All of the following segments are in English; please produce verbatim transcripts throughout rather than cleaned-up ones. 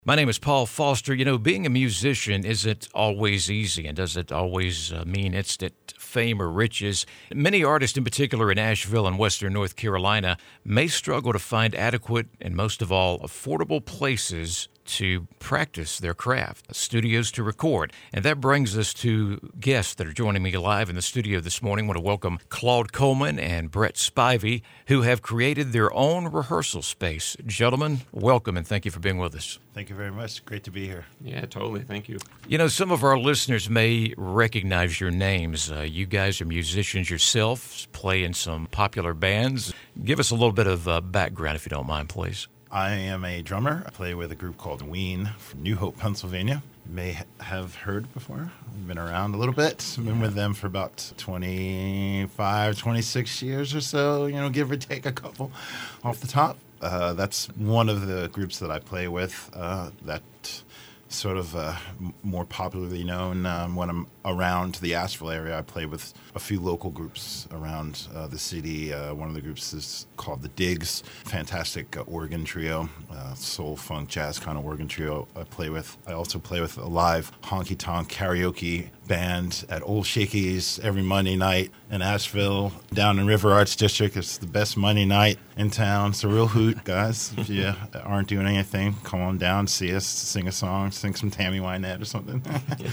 My name is Paul Foster. You know, being a musician isn't always easy and doesn't always uh, mean instant fame or riches. Many artists, in particular in Asheville and Western North Carolina, may struggle to find adequate and, most of all, affordable places to practice their craft, studios to record. And that brings us to guests that are joining me live in the studio this morning. I want to welcome Claude Coleman and Brett Spivey, who have created their own rehearsal space. Gentlemen, welcome and thank you for being with us. Thank you very much. Great to be here. Yeah, totally. Thank you. You know, some of our listeners may recognize your names. Uh, you guys are musicians yourselves, play in some popular bands. Give us a little bit of uh, background, if you don't mind, please. I am a drummer. I play with a group called Ween from New Hope, Pennsylvania. You may ha- have heard before. I've been around a little bit. I've been with them for about twenty-five, twenty-six years or so, you know, give or take a couple off the top. Uh, that's one of the groups that I play with uh, that sort of uh, m- more popularly known um, when I'm around the Asheville area. I play with a few local groups around uh, the city. Uh, one of the groups is called the Digs, fantastic uh, organ trio, uh, soul, funk, jazz kind of organ trio I play with. I also play with a live honky-tonk karaoke band at Old Shakey's every Monday night in Asheville, down in River Arts District. It's the best Monday night in town. It's a real hoot, guys. If you aren't doing anything, come on down, see us, sing a song, sing some Tammy Wynette or something.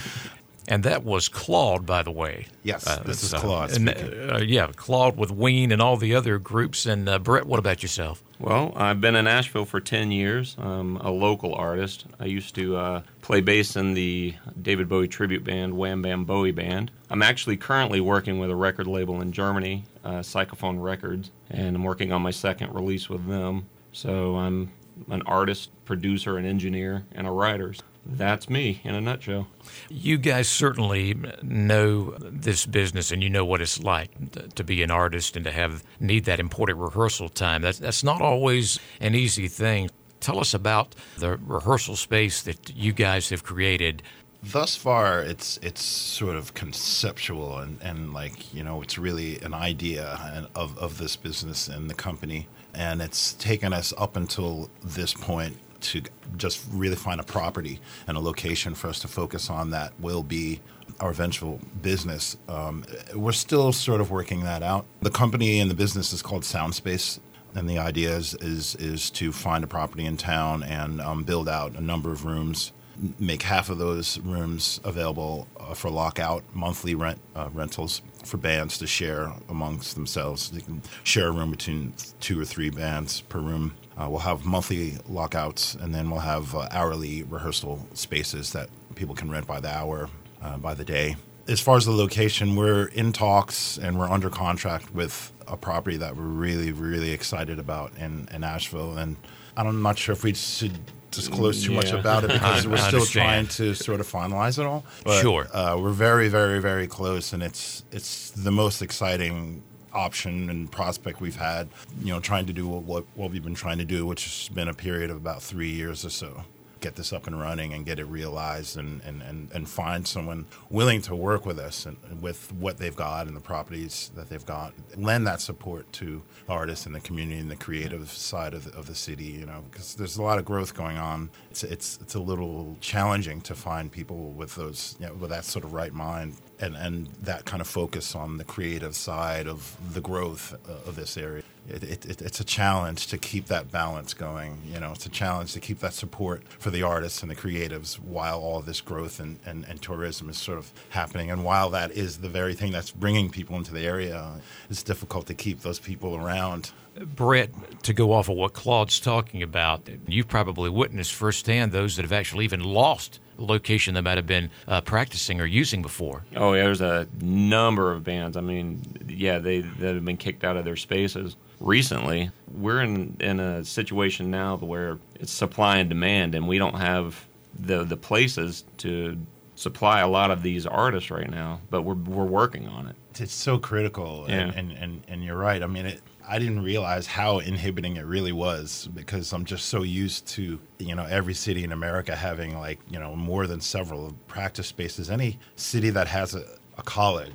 And that was Claude, by the way. Yes, uh, this is uh, Claude and, speaking. uh, yeah, Claude with Ween and all the other groups. And uh, Brett, what about yourself? Well, I've been in Asheville for ten years. I'm a local artist. I used to uh, play bass in the David Bowie tribute band, Wham Bam Bowie Band. I'm actually currently working with a record label in Germany, uh, Psychophone Records, and I'm working on my second release with them. So I'm an artist, producer, an engineer, and a writer. That's me in a nutshell. You guys certainly know this business, and you know what it's like to be an artist and to have need that important rehearsal time. That's that's not always an easy thing. Tell us about the rehearsal space that you guys have created. Thus far, it's it's sort of conceptual and, and like, you know, it's really an idea of, of this business and the company. And it's taken us up until this point to just really find a property and a location for us to focus on that will be our eventual business. Um, we're still sort of working that out. The company and the business is called Soundspace, and the idea is is, is to find a property in town and um, build out a number of rooms, make half of those rooms available uh, for lockout, monthly rent uh, rentals for bands to share amongst themselves. They can share a room between two or three bands per room. Uh, we'll have monthly lockouts, and then we'll have uh, hourly rehearsal spaces that people can rent by the hour, uh, by the day. As far as the location, we're in talks and we're under contract with a property that we're really, really excited about in, in Asheville. And I'm not sure if we should disclose too Yeah. much about it because I- we're I still understand. trying to sort of finalize it all. But, Sure. Uh, we're very, very, very close, and it's it's the most exciting option and prospect we've had, you know, trying to do what, what we've been trying to do, which has been a period of about three years or so. Get this up and running and get it realized and, and, and, and find someone willing to work with us and, and with what they've got and the properties that they've got. Lend that support to artists in the community and the creative side of the, of the city, you know, because there's a lot of growth going on. It's it's it's a little challenging to find people with those, you know, with that sort of right mind and, and that kind of focus on the creative side of the growth uh, of this area. It, it, it, it's a challenge to keep that balance going. You know, it's a challenge to keep that support for the artists and the creatives while all this growth and, and, and tourism is sort of happening. And while that is the very thing that's bringing people into the area, it's difficult to keep those people around. Brett, to go off of what Claude's talking about, you've probably witnessed firsthand those that have actually even lost a location they might have been uh, practicing or using before. Oh, yeah, there's a number of bands. I mean, yeah, they that have been kicked out of their spaces recently. We're in, in a situation now where it's supply and demand, and we don't have the the places to supply a lot of these artists right now, but we're we're working on it. It's so critical, and, Yeah. and, and, and you're right. I mean, it, I didn't realize how inhibiting it really was because I'm just so used to, you know, every city in America having like, you know, more than several practice spaces. Any city that has a, a college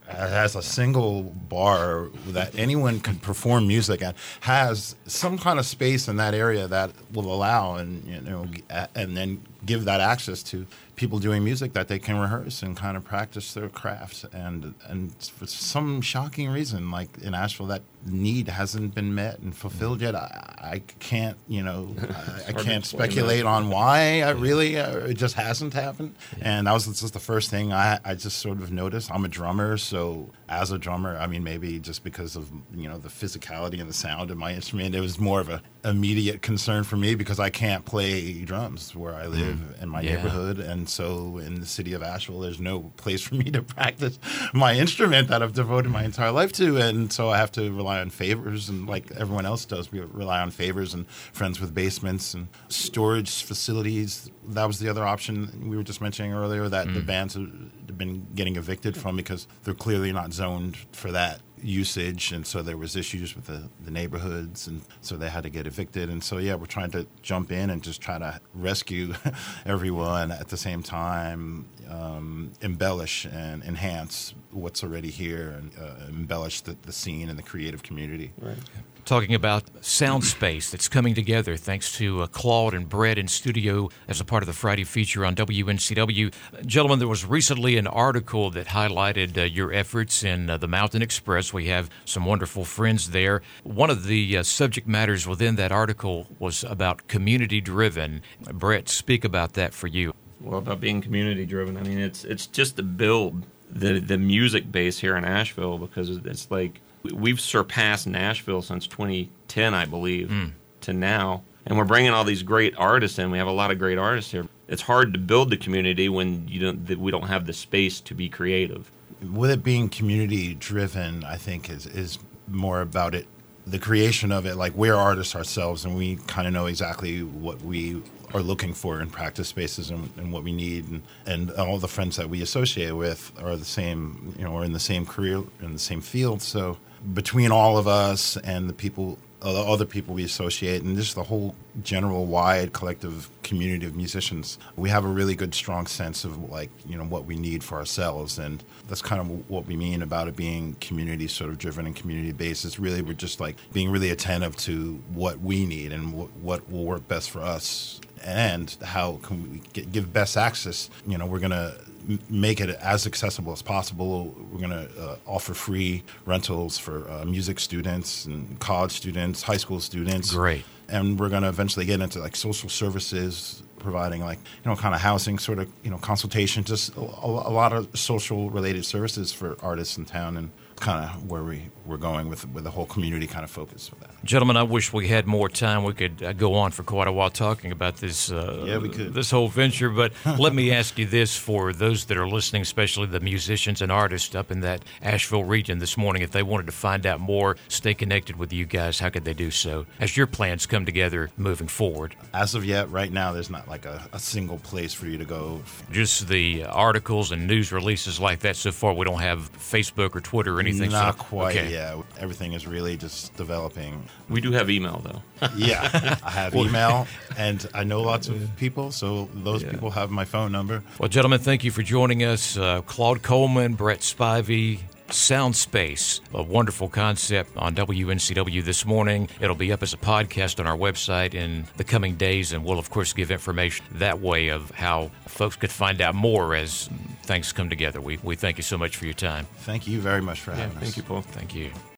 has a single bar that anyone can perform music at, has some kind of space in that area that will allow and you know and then give that access to people doing music that they can rehearse and kind of practice their craft. And and for some shocking reason, like in Asheville, that need hasn't been met and fulfilled yet. I, I can't, you know, I, I can't speculate that. on why. I really, uh, it just hasn't happened. Yeah. And that was just the first thing I, I just sort of noticed. I'm a drummer, so as a drummer, I mean, maybe just because of, you know, the physicality and the sound of my instrument, it was more of a immediate concern for me because I can't play drums where I live mm. in my yeah. neighborhood. And so in the city of Asheville, there's no place for me to practice my instrument that I've devoted my entire life to. And so I have to rely on favors, and like everyone else does, we rely on favors and friends with basements and storage facilities. That was the other option we were just mentioning earlier that mm. the bands have been getting evicted from because they're clearly not zoned for that usage, and so there was issues with the, the neighborhoods, and so they had to get evicted. And so yeah, we're trying to jump in and just try to rescue everyone at the same time, um, embellish and enhance what's already here, and uh, embellish the, the scene and the creative community. Right. Talking about sound space that's coming together thanks to uh, Claude and Brett in studio as a part of the Friday feature on W N C W. Gentlemen, there was recently an article that highlighted uh, your efforts in uh, the Mountain Express. We have some wonderful friends there. One of the uh, subject matters within that article was about community-driven. Brett, speak about that for you. Well, about being community-driven, I mean, it's it's just to build the, the music base here in Asheville, because it's like we've surpassed Nashville since twenty ten, I believe, mm. to now. And we're bringing all these great artists in. We have a lot of great artists here. It's hard to build the community when you don't, that we don't have the space to be creative. With it being community-driven, I think is is more about it, the creation of it. Like, we're artists ourselves, and we kind of know exactly what we are looking for in practice spaces and, and what we need. And, and all the friends that we associate with are the same, you know, are in the same career, in the same field. So between all of us and the people, uh, the other people we associate, and just the whole general wide collective community of musicians, we have a really good, strong sense of, like, you know, what we need for ourselves. And that's kind of what we mean about it being community sort of driven and community based. It's really, we're just like being really attentive to what we need and what, what will work best for us, and how can we get, give best access. You know, we're going to make it as accessible as possible. We're going to uh, offer free rentals for uh, music students and college students, high school students. Great. And we're going to eventually get into like social services, providing like, you know, kind of housing, sort of, you know, consultation, just a, a lot of social related services for artists in town, and kind of where we, we're going with with the whole community kind of focus with that. Gentlemen, I wish we had more time. We could uh, go on for quite a while talking about this uh, yeah, we could. this whole venture, but let me ask you this for those that are listening, especially the musicians and artists up in that Asheville region this morning. If they wanted to find out more, stay connected with you guys, how could they do so as your plans come together moving forward? As of yet, right now, there's not like a, a single place for you to go. Just the articles and news releases like that. So far, we don't have Facebook or Twitter or anything. Not so, quite, okay. yeah. Everything is really just developing. We do have email, though. Yeah, I have email, and I know lots of people, so those yeah. people have my phone number. Well, gentlemen, thank you for joining us. Uh, Claude Coleman, Brett Spivey, Sound Space, a wonderful concept on W N C W this morning. It'll be up as a podcast on our website in the coming days, and we'll, of course, give information that way of how folks could find out more as things come together. We we thank you so much for your time. Thank you very much for yeah, having us. Thank you, Paul. Thank you.